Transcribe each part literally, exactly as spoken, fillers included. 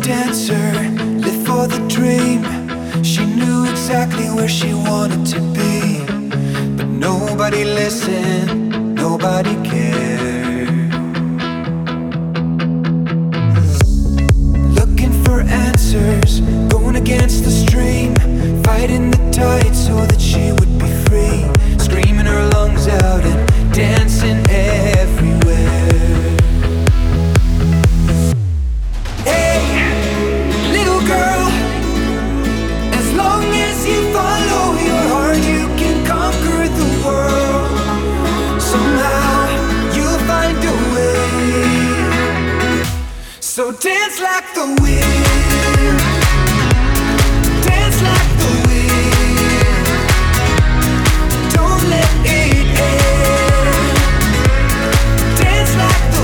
dancer, live for the dream. She knew exactly where she wanted to be, but nobody listened, nobody cared. Looking for answers, going against the stream, fighting the tide so that she would be free, screaming her lungs out and dancing everywhere. So dance like the wind, dance like the wind, don't let it end. Dance like the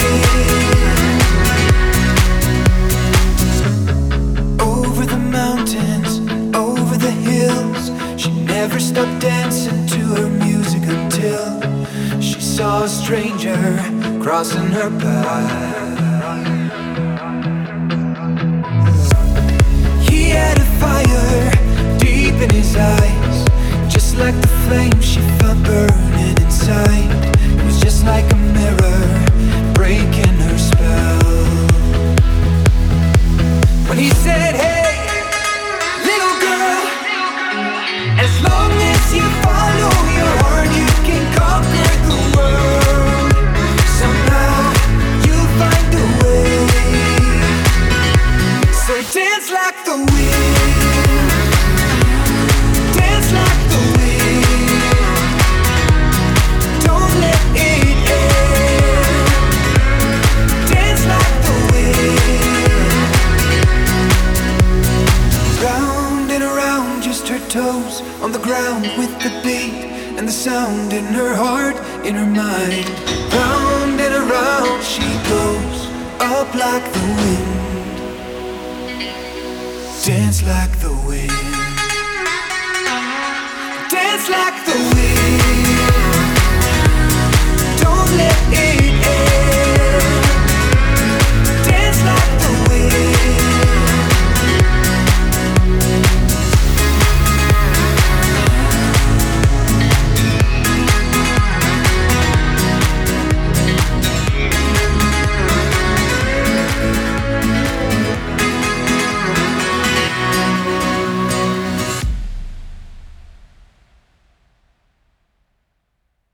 wind. Over the mountains, over the hills, she never stopped dancing to her music until she saw a stranger crossing her path. Fire deep in his eyes, just like the flame she felt burning inside. It was just like a mirror breaking her spell. When he said, hey, little girl, as long as you follow your heart, you can conquer the world. Somehow you'll find a way. So dance like the wind. Toes on the ground with the beat and the sound in her heart, in her mind. Round and around she goes, up like the wind. Dance like the wind. Dance like the wind.